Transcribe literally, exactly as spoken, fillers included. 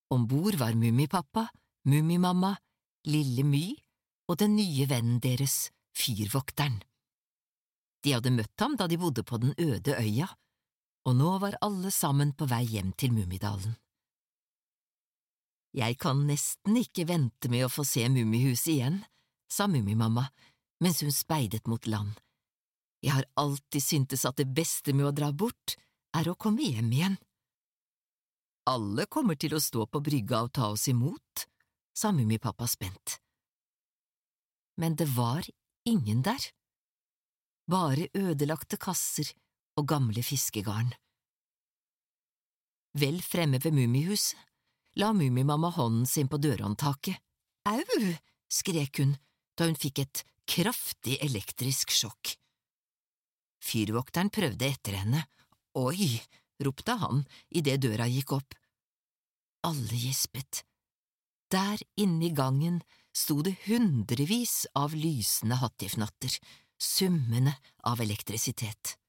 Ombord var Mummipappa, Mummimamma, Lille My og den nye vennen deres, Fyrvokteren. De hadde møtt ham da de bodde på den øde øya, og nå var alle sammen på vei hjem til Mummidalen. Jeg kan nesten ikke vente med å få se Mummihuset igjen, sa Mummimamma mens hun speidet mot land. Jeg har alltid syntes at det beste med å dra bort er å komme hjem igjen. Alle kommer til å stå på brygga og ta oss imot, sa Mummipappa spent. Men det var ingen der. Bare ødelagte kasser og gamle fiskegarn. Vel fremme ved Mummihuset la Mummimamma hånden sin på dørhåndtaket. Au, skrek hun da hun fikk et kraftig elektrisk sjokk. Fyrvokteren prøvde etter henne. Oi, ropte han idet døra gikk opp. Alle gispet. Der inne i gangen sto det hundrevis av lysende hattifnatter, summende av elektrisitet.